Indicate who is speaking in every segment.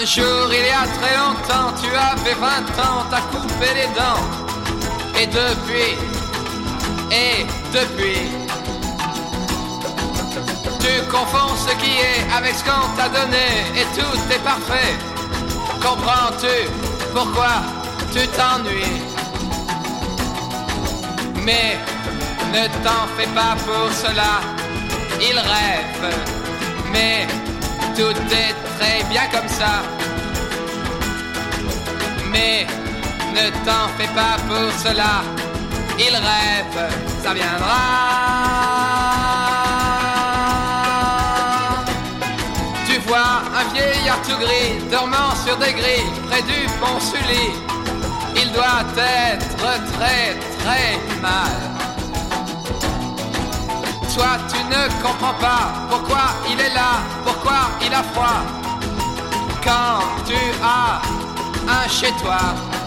Speaker 1: Un jour, il y a très longtemps, tu avais 20 ans, t'as coupé les dents. Et depuis, tu confonds ce qui est avec ce qu'on t'a donné et tout est parfait. Comprends-tu pourquoi tu t'ennuies? Mais ne t'en fais pas pour cela, il rêve, mais tout est très bien comme ça. Mais ne t'en fais pas pour cela, il rêve, ça viendra. Tu vois un vieillard tout gris dormant sur des grilles près du pont Sully. Il doit être très très mal. Toi tu ne comprends pas pourquoi il est là, pourquoi il a froid. Quand tu as un chez toi.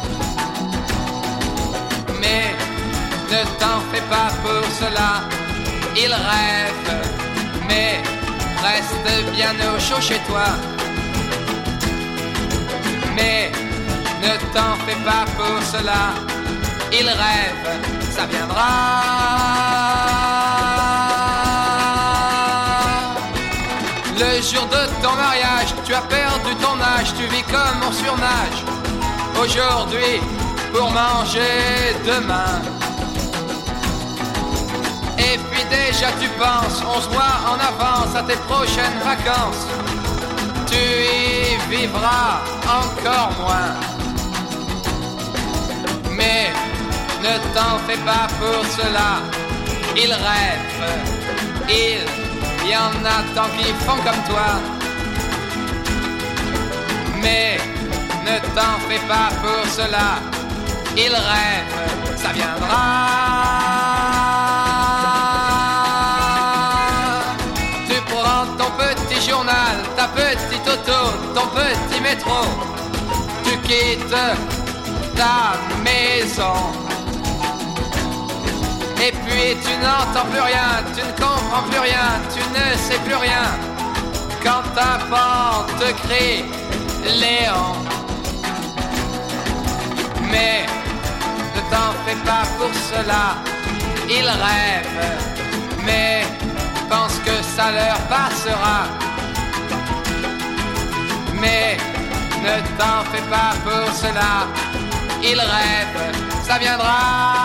Speaker 1: Mais ne t'en fais pas pour cela, il rêve, mais reste bien au chaud chez toi. Mais ne t'en fais pas pour cela, il rêve, ça viendra. Le jour de ton mariage, tu as perdu ton âge, tu vis comme on surnage. Aujourd'hui, pour manger demain. Et puis déjà tu penses, on se voit en avance à tes prochaines vacances. Tu y vivras encore moins. Mais ne t'en fais pas pour cela, il rêve, il y en a tant qui font comme toi. Mais ne t'en fais pas pour cela, il rêve, ça viendra. Tu prends ton petit journal, ta petite auto, ton petit métro. Tu quittes ta maison. Et puis tu n'entends plus rien, tu ne comprends plus rien, tu ne sais plus rien. Quand ta porte te crie Léon. Mais ne t'en fais pas pour cela, il rêve, mais pense que ça leur passera. Mais ne t'en fais pas pour cela, il rêve, ça viendra.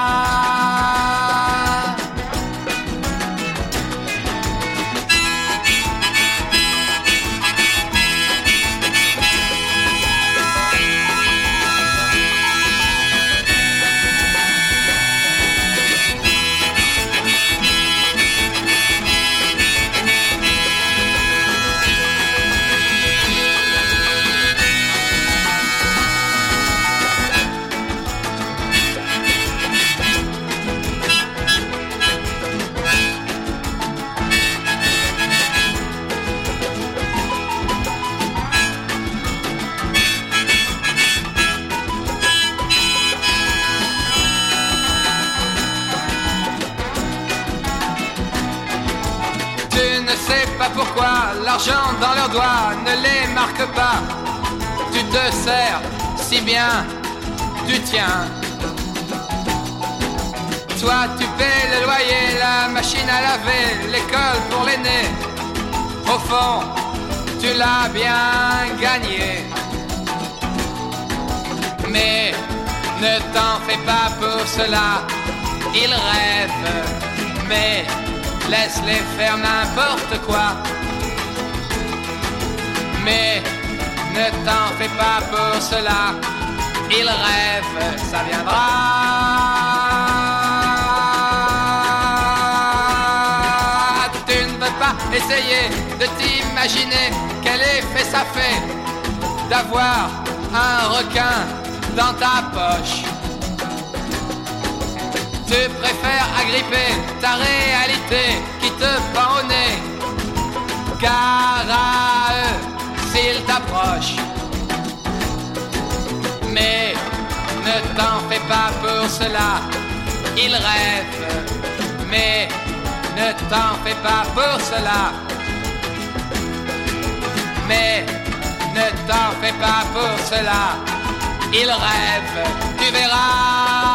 Speaker 1: Pas pourquoi l'argent dans leurs doigts ne les marque pas. Tu te sers si bien du tien. Toi tu paies le loyer, la machine à laver, l'école pour l'aîné. Au fond tu l'as bien gagné. Mais ne t'en fais pas pour cela, il rêve, mais laisse-les faire n'importe quoi. Mais ne t'en fais pas pour cela, il rêve, ça viendra. Tu ne veux pas essayer de t'imaginer quel effet ça fait d'avoir un requin dans ta poche. Tu préfères agripper ta réalité qui te pend au nez, car à eux, s'ils t'approchent. Mais ne t'en fais pas pour cela, ils rêvent. Mais ne t'en fais pas pour cela. Mais ne t'en fais pas pour cela. Il rêve, tu verras.